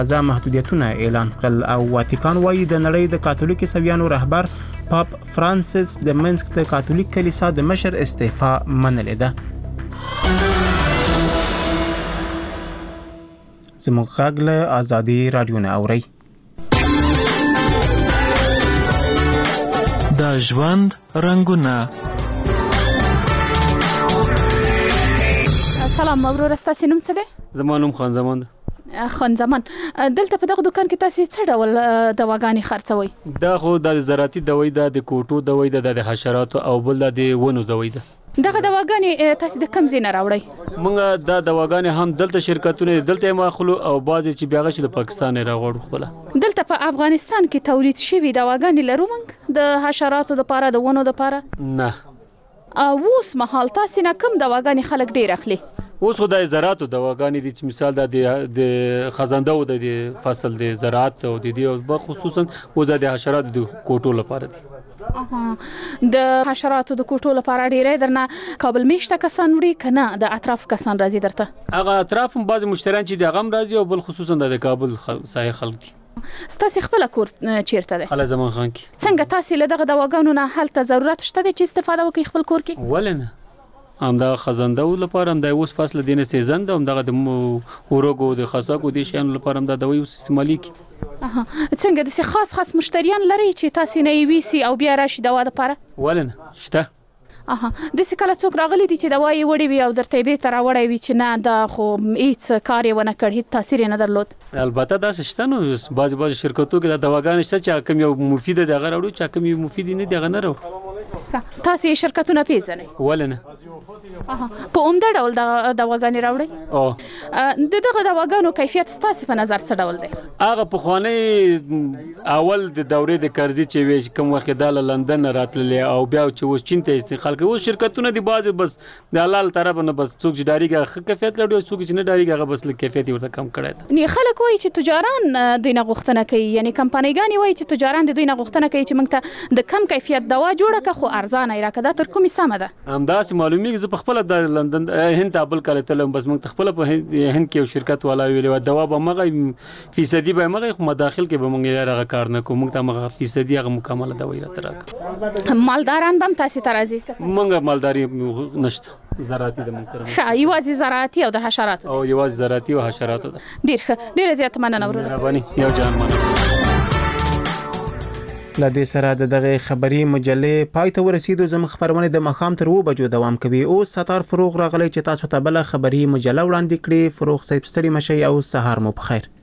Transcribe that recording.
ځا محدودیتونه اعلان کړل او واتیکان وايي د نړۍ د کاتولیک عیسویانو رهبر پاپ فرانسیس د منسک د کاتولیک کلیسا د مشر استعفا منلې ده. زموږ غږ له ازادي رادیو نه اورئ. د ژوند رنګونه. سلام ورور، ستاسو نوم څه دی؟ زما نوم خان زمان. خان زمان، دلته په دغه دکان کې تاسو څه ډول دواګانې خرڅوي؟ دا خو د زراعتي دوی ده، د کوټو دوی ده، د حشراتو او بل د ونو دوی ده. دغه دواګانې تاسو د کوم ځای نه راوړئ؟ موږ دا دواګانې هم دلته شرکتونه دلته ماخلو او بعضې چې بیا غشي د پاکستان راغړو. خپل دلته په افغانستان کې تولید شوی دواګانې لرو موږ د حشراتو لپاره، د ونو لپاره نه. اوس مهال تاسو نه کوم دواګانې خلک ډیر اخلي؟ اوس خو د زراعتو دواګانې دي چې مثال د خزنده او د فصل د زراعت او د دې خصوصا او د حشراتو د کوټو لپاره دي. د حشراتو د کوټو لپاره ډیره درنه کابل میشته کسان وړي کنه د اطراف کسان راځي درته؟ هغه اطراف هم بعض مشتریان چې د غم راځي او بل خصوصا د کابل سایه خلک دي. ستاسو خپل کور چیرته دی؟ خلا زمان خان کې. څنګه تاسو له دغه دواګانو نه هلته ضرورت شته چې استفاده وکړئ خپل کور کې؟ ولنه همدا خزنده لپاره هم د اوس فصل دینه سیزن ده، هم دغه د ورګو د خاصاکو د شیانو لپاره هم د دوی استعمالي کی. څنګه د خاص مشتریان لري چې تاسو نه ویسي او بیا راشي دوا لپاره؟ ولنه شته. د کله څوک راغلي دي چې دوا یې وړي وي او درته به تر وړي وي چې نه دا خو هیڅ کار یې ونه کړ، هیڅ تاثیر نه درلود؟ البته دا شته، نو بعض شرکتو کې د دواګانې شته چې کوم یو مفید دی هغه راوړو، چې کوم یو مفید نه دی هغه نه راوړو. تاسو یې شرکتونه پیژنئ؟ ولنه په عمده ډول د دواګانې راوړئ؟ د دغه دواګانو کیفیت ستاسو په نظر څه ډول دی؟ هغه پخوانی اول د دورې د قرضې چې وی کوم وخت د لندن راتللې او بیا چې اوس چین ته استقلال کوي، اوس شرکتونه دی بعض بس د حلال طرف نه بس څوک چې ډاریږي ښه کیفیت لري، څوک چې نه ډاریږي هغه بس لږ کیفیت ورته کم کړی دی. نه خلک وایي چې تجاران دوی نه غوښتنه کوي، یعنی کمپنیګانی وایي چې تجاران دوی نه غوښتنه کوي چې موږ ته د کم کیفیت دوا جوړه کړه خو ارزانه یې راکړه. دا تر کومې سمه ده؟ همداسې معلومیږي. زه په خپل د لندن هند ته بل کله تلم، بس موږ خپل په هند کې یو شرکت والا ویلو دوا به مغه فیصدي به مغه خو مداخل کې به موږ هغه کار نه کوو، موږ ته مغه فیصدي هغه مکمل دوا یې راکړه. مالداران به تاسو ته راځي؟ موږ مالداري نشته، زراعتي د موږ سره ښه یوازې زراعتي او د حشرات او یوازې زراعتي او حشرات ده. ډیر ښه، ډیر زیات مننه ورور. مهرباني یو جان مننه. لدې سره د دغه خبري مجلې پای ته ورسیدو. زموږ خبرونه د مخام تر 2 بجو دوام کوي. او ستار فروغ راغلی چې تاسو ته بل خبري مجله وړاندې کړي. فروغ صاحب ستړي مشي او سهار مو بخیر.